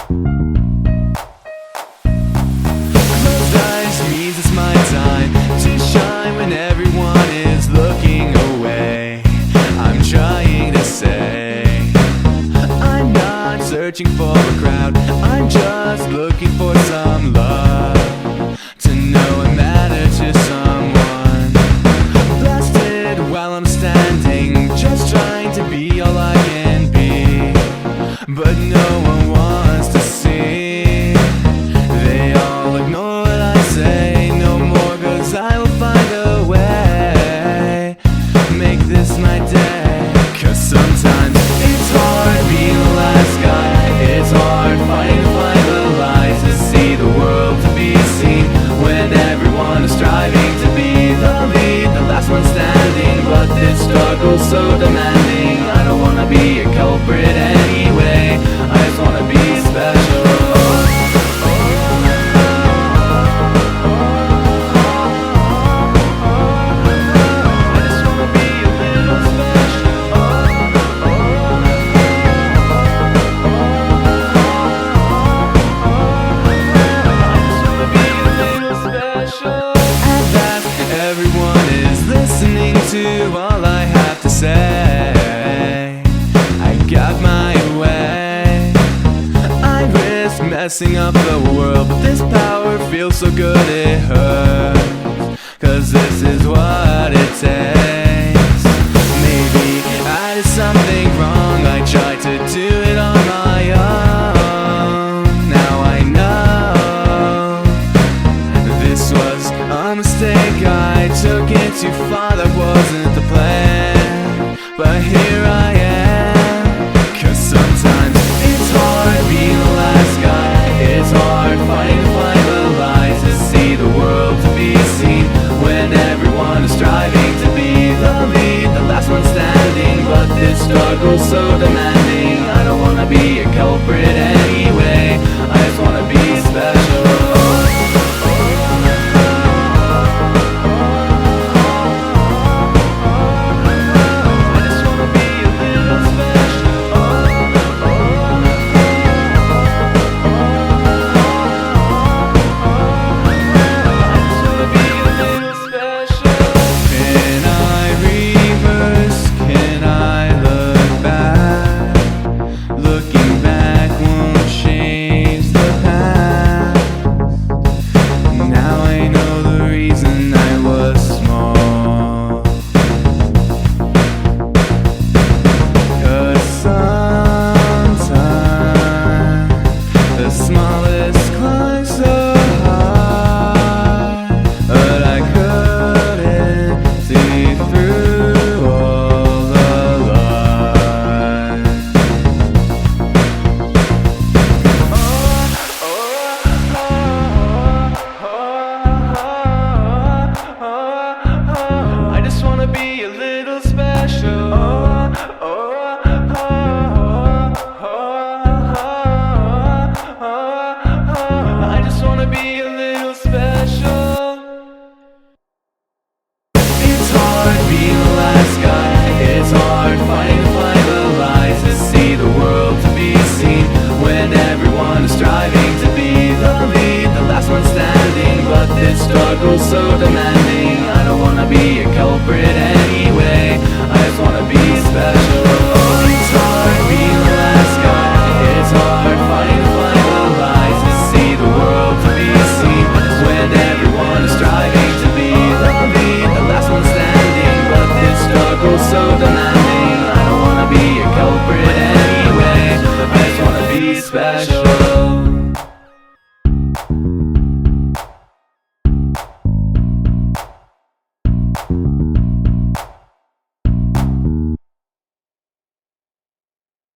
Closed eyes means it's my time to shine when everyone is looking away. I'm trying to say I'm not searching for a crowd, I'm just looking for some love, to know and matter to someone. Blasted while I'm standing, just trying to be all I can be, but no one wants to see. They all ignore what I say no more, 'cause I will find a way, make this my day. 'Cause sometimes it's hard being the last guy, it's hard fighting to find the lies, to see the world to be seen when everyone is striving to be the lead, the last one standing. But this struggle's so demanding, I don't wanna be a culprit anyway, I just wanna be special. Everyone is listening to all I have to say. I got my way, I risk messing up the world, but this power feels so good it hurts, 'cause this is what it takes. Maybe I did something wrong, I tried to do it on my own. Now I know this was a mistake, I took it too far, that wasn't the plan, but here I am. 'Cause sometimes it's hard being the last guy, it's hard fighting to find the lies, to see the world to be seen when everyone is striving to be the lead, the last one standing. But this struggle's so demanding, I don't wanna be a culprit